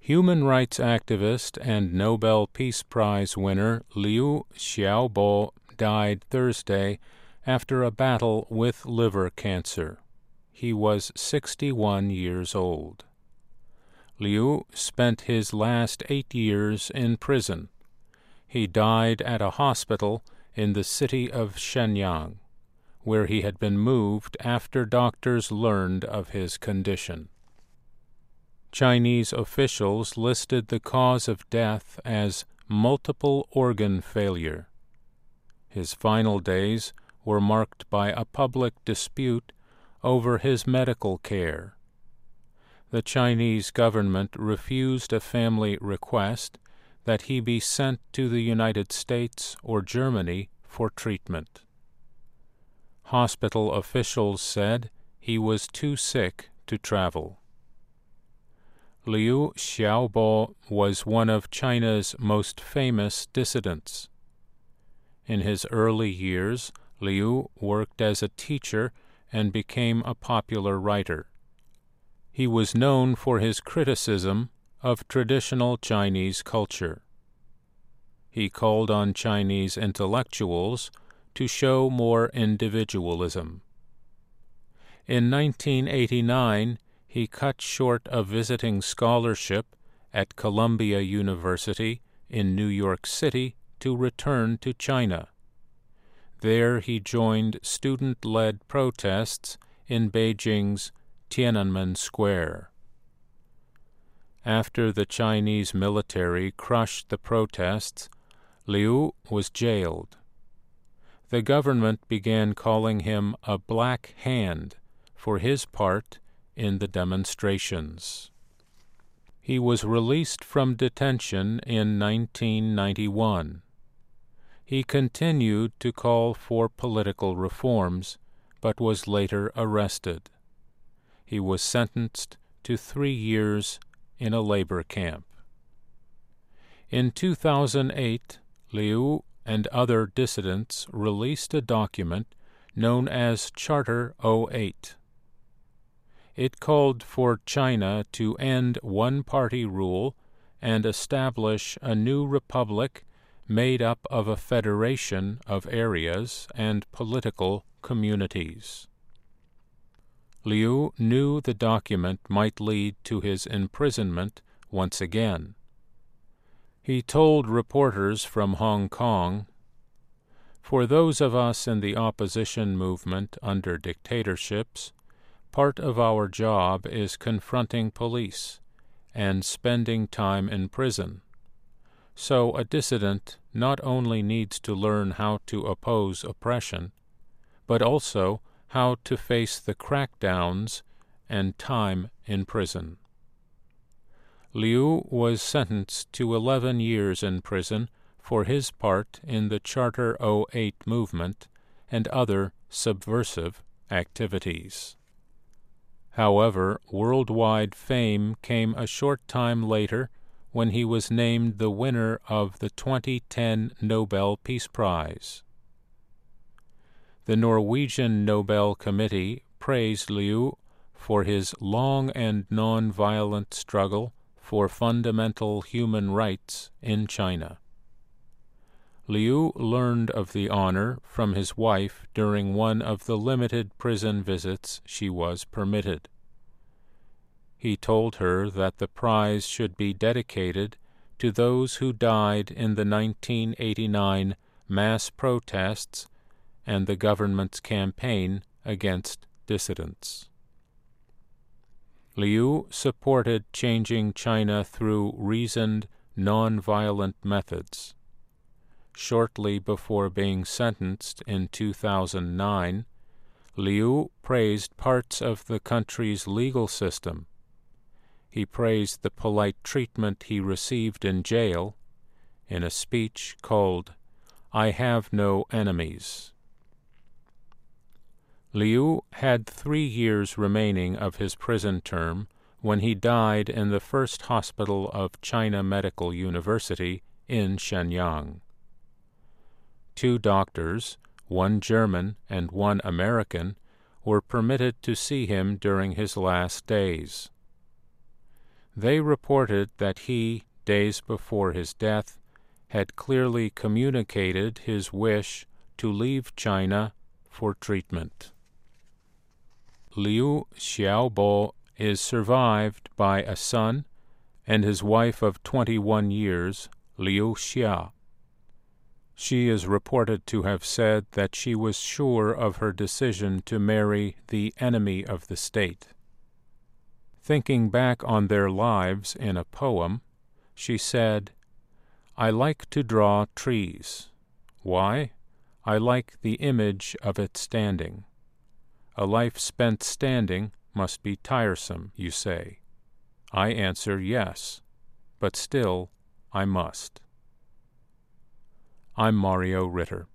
Human rights activist and Nobel Peace Prize winner Liu Xiaobo died Thursday after a battle with liver cancer. He was 61 years old. Liu spent his last 8 years in prison. He died at a hospital in the city of Shenyang, where he had been moved after doctors learned of his condition. Chinese officials listed the cause of death as multiple organ failure. His final days were marked by a public dispute over his medical care. The Chinese government refused a family request that he be sent to the United States or Germany for treatment. Hospital officials said he was too sick to travel. Liu Xiaobo was one of China's most famous dissidents. In his early years, Liu worked as a teacher and became a popular writer. He was known for his criticism of traditional Chinese culture. He called on Chinese intellectuals to show more individualism. In 1989, he cut short a visiting scholarship at Columbia University in New York City to return to China. There he joined student-led protests in Beijing's Tiananmen Square. After the Chinese military crushed the protests, Liu was jailed. The government began calling him a Black Hand for his part in the demonstrations. He was released from detention in 1991. He continued to call for political reforms, but was later arrested. He was sentenced to 3 years in a labor camp. In 2008, Liu and other dissidents released a document known as Charter 08. It called for China to end one-party rule and establish a new republic made up of a federation of areas and political communities. Liu knew the document might lead to his imprisonment once again. He told reporters from Hong Kong, "For those of us in the opposition movement under dictatorships, part of our job is confronting police and spending time in prison. So a dissident not only needs to learn how to oppose oppression, but also how to face the crackdowns and time in prison." Liu was sentenced to 11 years in prison for his part in the Charter 08 movement and other subversive activities. However, worldwide fame came a short time later when he was named the winner of the 2010 Nobel Peace Prize. The Norwegian Nobel Committee praised Liu for his long and non-violent struggle for fundamental human rights in China. Liu learned of the honor from his wife during one of the limited prison visits she was permitted. He told her that the prize should be dedicated to those who died in the 1989 mass protests and the government's campaign against dissidents. Liu supported changing China through reasoned, non-violent methods. Shortly before being sentenced in 2009, Liu praised parts of the country's legal system. He praised the polite treatment he received in jail in a speech called "I Have No Enemies." Liu had 3 years remaining of his prison term when he died in the first hospital of China Medical University in Shenyang. 2 doctors, one German and one American, were permitted to see him during his last days. They reported that he, days before his death, had clearly communicated his wish to leave China for treatment. Liu Xiaobo is survived by a son and his wife of 21 years, Liu Xia. She is reported to have said that she was sure of her decision to marry the enemy of the state. Thinking back on their lives in a poem, she said, "I like to draw trees. Why? I like the image of it standing. A life spent standing must be tiresome, you say. I answer yes, but still I must." I'm Mario Ritter.